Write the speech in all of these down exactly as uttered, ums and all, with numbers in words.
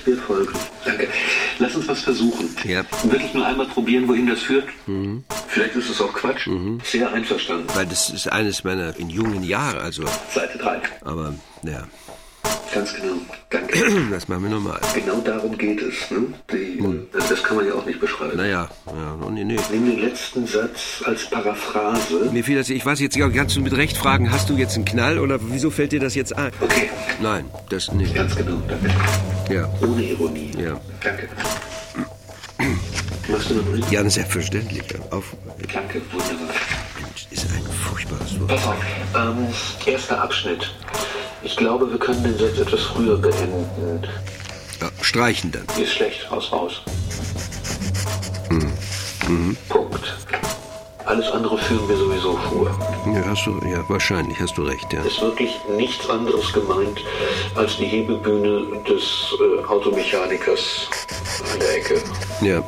Wir folgen. Danke. Lass uns was versuchen. Ja. Wirklich nur einmal probieren, wohin das führt? Mhm. Vielleicht ist es auch Quatsch. Mhm. Sehr einverstanden. Weil das ist eines meiner in jungen Jahren, also... Seite drei. Aber, ja... Ganz genau, danke. Das machen wir nochmal. Genau darum geht es. Ne? Die, hm. das, das kann man ja auch nicht beschreiben. Naja, ja, nee, nee. Nimm den letzten Satz als Paraphrase. Mir fiel das, ich weiß jetzt, kannst du mit Recht fragen, hast du jetzt einen Knall oder wieso fällt dir das jetzt ein? Okay. Nein, das nicht. Ganz genau, danke. Ja. Ohne Ironie. Ja. Danke. Machst du noch nicht? Ja, selbstverständlich. Auf. Danke, wunderbar. Mensch, ist ein furchtbares Wort. Pass auf, ähm, erster Abschnitt. Ich glaube, wir können den Satz etwas früher beenden. Ja, streichen dann. Ist schlecht, raus, raus. Mhm. Mhm. Punkt. Alles andere führen wir sowieso vor. Ja, hast du, ja, wahrscheinlich hast du recht, ja. Ist wirklich nichts anderes gemeint als die Hebebühne des äh, Automechanikers an der Ecke. Ja.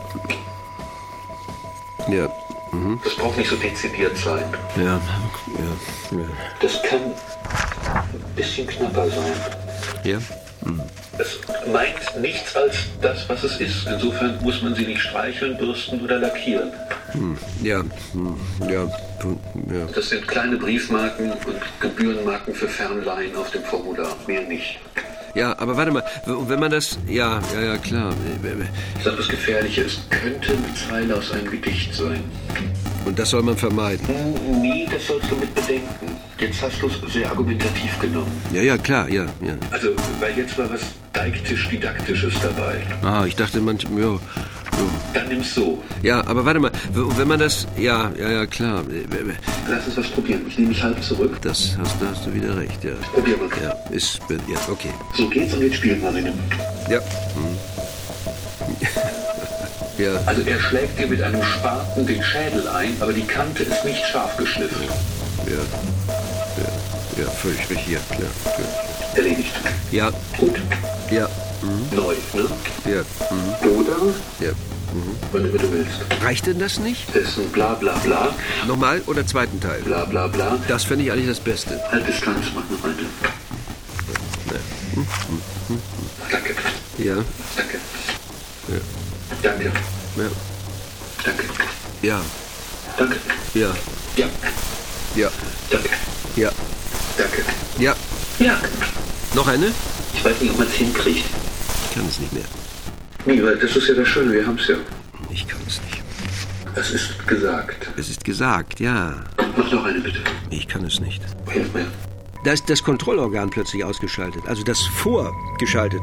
Ja. Mhm. Das braucht nicht so dezidiert sein. Ja, ja, ja. Das kann ein bisschen knapper sein. Ja? Mhm. Es meint nichts als das, was es ist. Insofern muss man sie nicht streicheln, bürsten oder lackieren. Hm. Ja, hm. ja, ja. Das sind kleine Briefmarken und Gebührenmarken für Fernleihen auf dem Formular. Mehr nicht. Ja, aber warte mal, wenn man das... Ja, ja, ja, klar. Ich sage, das Gefährliche ist, könnte eine Zeile aus einem Gedicht sein. Und das soll man vermeiden? Nee, das sollst du mit bedenken. Jetzt hast du es sehr argumentativ genommen. Ja, ja, klar, ja, ja. Also, weil jetzt war was deiktisch-didaktisches dabei. Ah, ich dachte manchmal, ja... So. Dann nimm's so. Ja, aber warte mal, wenn man das... Ja, ja, ja, klar. Lass uns was probieren. Ich nehme mich halb zurück. Das hast, da hast du wieder recht, ja. Probier mal. Ja, ist... Ja, okay. So geht's und jetzt spielen wir mit dem. Ja. Hm. Ja. Also er schlägt dir mit einem Spaten den Schädel ein, aber die Kante ist nicht scharf geschliffen. Ja. Ja, ja, völlig richtig, ja, klar, klar. Erledigt. Ja. Gut. Ja. Mhm. Neu, ne? Ja. Mhm. Oder? Ja. Mhm. Wann immer du willst. Reicht denn das nicht? Das ist ein bla bla bla. Nochmal oder zweiten Teil? Bla bla bla. Das fände ich eigentlich das Beste. Halt Distanz, mach noch eine. Ja. Mhm. Mhm. Danke. Ja. Danke. Ja. Danke. Ja. Danke. Ja. Danke. Ja. Ja. Ja. Danke. Ja. Danke. Ja. Ja. Noch eine? Ich weiß nicht, ob man es hinkriegt. Ich kann es nicht mehr. Nee, weil das ist ja das Schöne, wir haben es ja. Ich kann es nicht. Es ist gesagt. Es ist gesagt, ja. Mach noch eine, bitte. Ich kann es nicht. Hilf mir. Da ist das Kontrollorgan plötzlich ausgeschaltet. Also das vorgeschaltet.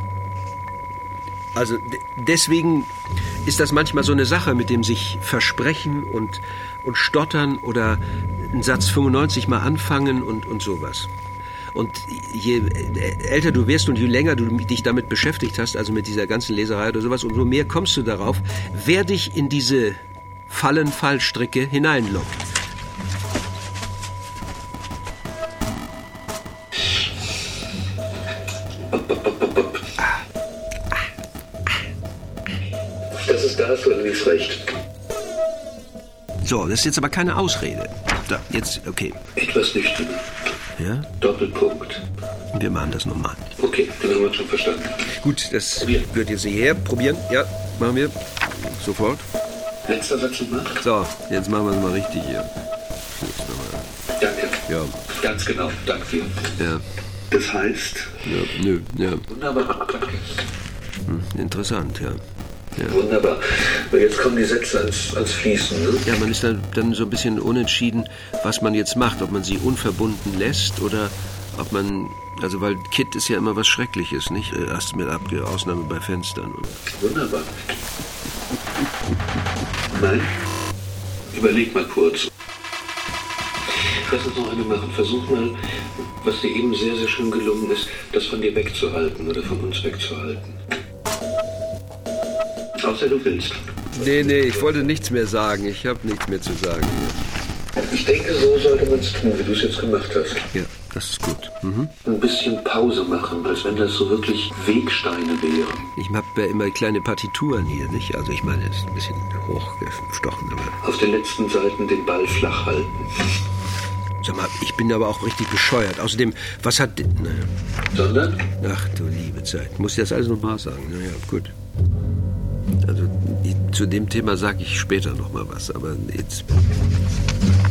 Also deswegen ist das manchmal so eine Sache mit dem sich versprechen und, und stottern oder einen Satz fünfundneunzig mal anfangen und, und sowas. Und je älter du wirst und je länger du dich damit beschäftigt hast, also mit dieser ganzen Leserei oder sowas, umso mehr kommst du darauf, wer dich in diese Fallen-Fallstricke hineinlockt. Das ist das, oder ist recht. So, das ist jetzt aber keine Ausrede. Da, jetzt, okay. Etwas nüchtern. Ja? Doppelpunkt. Wir machen das nochmal. Okay, dann haben wir es schon verstanden. Gut, das Probieren. wird jetzt hierher. Probieren. Ja, machen wir. Sofort. Letzter Satz nochmal. So, jetzt machen wir es mal richtig hier. Jetzt nochmal. Danke. Ja. Ganz genau, danke dir. Ja. Das heißt? Ja, nö, ja. Wunderbar, danke. Hm, interessant, ja. Ja. Wunderbar. Und jetzt kommen die Sätze ans, ans Fließen, ne? Ja, man ist dann, dann so ein bisschen unentschieden, was man jetzt macht. Ob man sie unverbunden lässt oder ob man... Also, weil Kit ist ja immer was Schreckliches, nicht? Erst mit Abge- Ausnahme bei Fenstern. Wunderbar. Nein? Überleg mal kurz. Lass uns noch eine machen. Versuch mal, was dir eben sehr, sehr schön gelungen ist, das von dir wegzuhalten oder von uns wegzuhalten. Außer du willst. Nee, nee, ich wollte nichts mehr sagen. Ich habe nichts mehr zu sagen. Ich denke, so sollte man es tun, wie du es jetzt gemacht hast. Ja, das ist gut. Mhm. Ein bisschen Pause machen, als wenn das so wirklich Wegsteine wären. Ich habe ja immer kleine Partituren hier, nicht? Also ich meine, es ist ein bisschen hochgestochen, aber... Auf den letzten Seiten den Ball flach halten. Sag mal, ich bin aber auch richtig bescheuert. Außerdem, was hat... Naja. Sondern? Ach du liebe Zeit. Muss ich das alles nochmal sagen? Naja, gut. Also, zu dem Thema sage ich später noch mal was, aber jetzt...